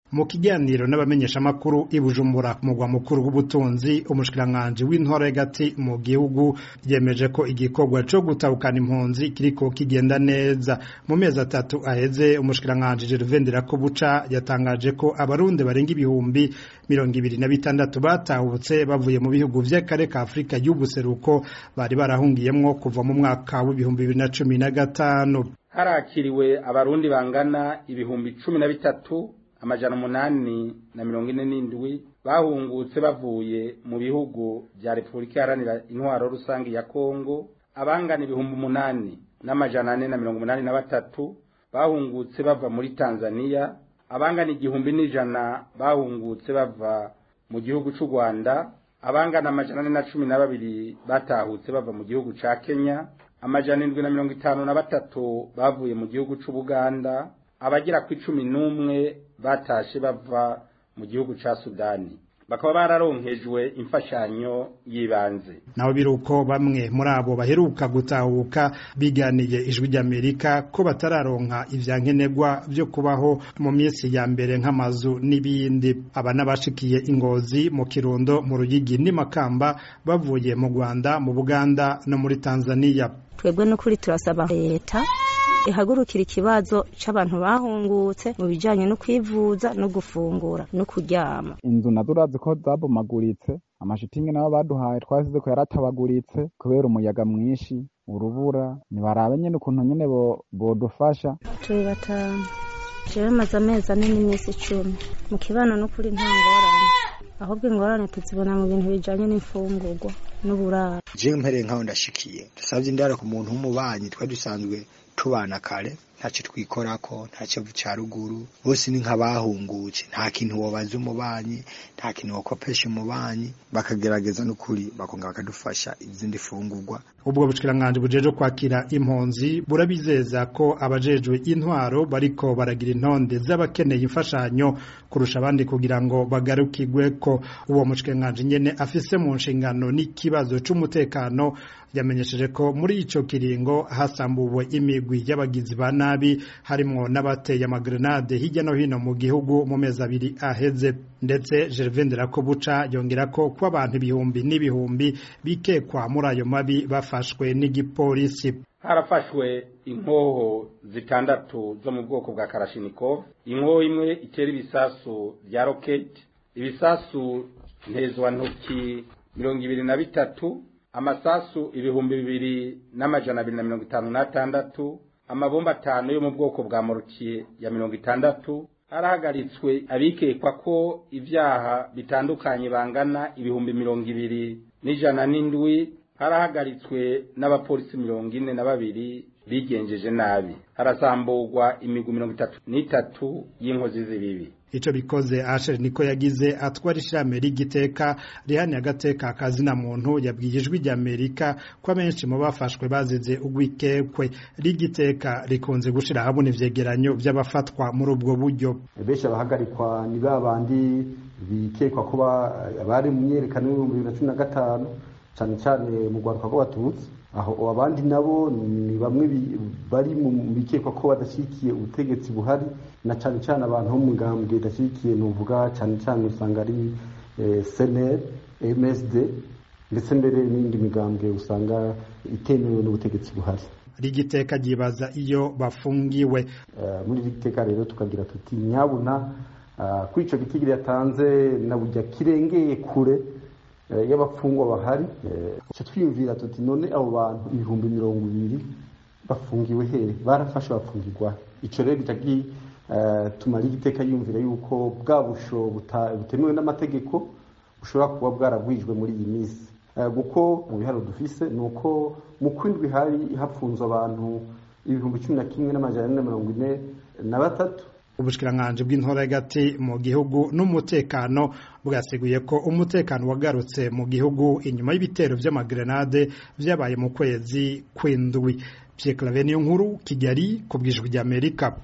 Mu kiganiro n'abamenyesha makuru i Bujumbura ku mugwa mukuru w'ubutunzi, umushikiranganji w'intore hagati mu gihugu yemeje ko igikorwa co gutahukana impunzi kiriko kigenda neza. Mu mezi 3 aheze, umushikiranganji Gervais Ndirakobuca yatangaje ko abarundi barenga ibihumbi 26 batahutse bavuye mu bihugu vy'akare ka Afrika y'ubuseruko bari barahungiyemwo kuva mu mwaka w'ibihumbi 2015. Harakiriwe abarundi bangana ibihumbi 13 amajana 847 bahungutse bavuye mu bihugu vya Republika Iharanira Intwaro Rusangi ya Kongo, abangana ibihumbi 8 n'amajana 483 bahungutse bava muri Tanzania, abangana igihumbi n'ijana bahungutse bava mu gihugu c'u Rwanda, abangana amajana 412 batahutse bava mu gihugu ca Kenya, amajana 753 bavuye mu gihugu c'u Buganda, abagira ku 11 batashe bava mu gihugu ca Sudani, bakaba bararonkejwe imfashanyo yibanze. Naho biruko bamwe muri abo baheruka gutahuka biganiye Ijwi ry'Amerika ko batararonka ivyankenerwa vyo kubaho mu minsi ya mbere nk'amazu n'ibindi. Aba nabashikiye Ingozi, mu Kirundo, mu Ruyigi n'Imakamba bavuye mu Rwanda, mu Buganda no muri Tanzania. Twebwe no kuri turasaba leta ihagurukira ikibazo c'abantu bahungutse mu bijanye no kwivuza no gufungura no kuryama. Inzu nadurazi ko zabomaguritse, amashitingi nabo baduhaye twasize ko yaratabaguritse kubera umuyaga mwinshi, urubura. Nibarabe nyene ukuntu nyene bodufasha. Turi batanu, jewe maze amezi 4 n'imisi 10 mu kibano no kuri ntangorane, ahubwo ingorane tuzibona mu bintu bijanye n'imfungurwa n'uburaro. Je mpereye nkaho ndashikiye, dusavye indaro ku muntu w'umubanyi twa dusanzwe tubana kare, ntacyo twikorako, ntacyo ca ruguru, bose ni nk'abahungutse, nta kintu wobaza umubanyi, nta kintu wokopesha umubanyi, bakagerageza n'ukuri bakonga bakadufasha izindi fungurwa. Ubwo bushikiranganje bujeje kwakira impunzi burabizeza ko abajejwe intwaro bariko baragira intonde z'abakeneye imfashanyo kurusha abandi kugira ngo bagarukirwe ko. Uwo mushikiranganje nyene afise mu nshingano n'ikibazo c'umutekano yamenyesheje ko muri ico kiringo hasambuwe imigwi y'abagizi ba nabi harimwo n'abateye amagrenade hirya no hino mu gihugu mu mezi 2 aheze. Ndetse Gervais Ndirakobuca yongera ko abantu ibihumbi n'ibihumbi bikekwa muri ayo mabi bafashwe n'igipolisi. Harafashwe inkoho 6 zo mu bwoko bwa Kalashnikov, inkoho imwe itera ibisasu vya rocket, ibisasu ntezwa ntoki 23, amasasu 2256, amabomba 5 yo mu bwoko bwa mortier ya 60. Harahagaritswe abikekwa ko ivyaha bitandukanye bangana 207. Harahagaritswe n'abapolisi 42 bigenjeje nabi. Harasamburwa imigwi 33 y'inkozi z'ibibi. Ico bikoze Asher niko yagize atwara ishirahamwe ry'igiteka rihani agateka kazina muntu yabwiye Ijwi ry'Amerika ko benshi mu bafashwe bazize ugwikekwe. Rigiteka rikunze gushira habone ivyegeranyo by'abafatwa muri ubwo buryo. Benshi abahagarikwa ni babandi bikekwa kuba bari mu myerekano y'u2015 cyane cyane mu Rwanda rw'Abatutsi. Aho abandi nabo ni bamwe bari mu bikekwa ko badashikiye ubutegetsi buhari, na cyane cyane abantu bo mu ngambwe dashikiye nuvuga cyane cyane usanga ari CNL, MSD ndetse mbere n'indi migambwe usanga itemewe n'ubutegetsi buhari. Rigiteka gibaza iyo bafungiwe. Muri rigiteka rero tukagira tuti nyabuna kuri ico gitigiri yatanze na burya kirengeye kure y'abafungwa bahari. Cyo twiyumvira tuti none abo bantu 220 bafungiwe he, barafashe bafungirwa. Ico rero bitagi tumara igiteka yumvira yuko bwa busho butemewe n'amategeko bushobora kuba bwaragwijwe muri iyi minsi. Guko mu biharo dufise nuko mu kwindwi hari hapfunzwe abantu 11,443. Ubushikiranganje bw'intore hagati mu gihugu n'umutekano bwaseguye ko umutekano wagarutse mu gihugu inyuma y'ibitero vy'amagrenade vyabaye mu kwezi kw'indwi. Pierre Claver Niyonkuru, Kigali, ku bw'Ijwi ry'Amerika.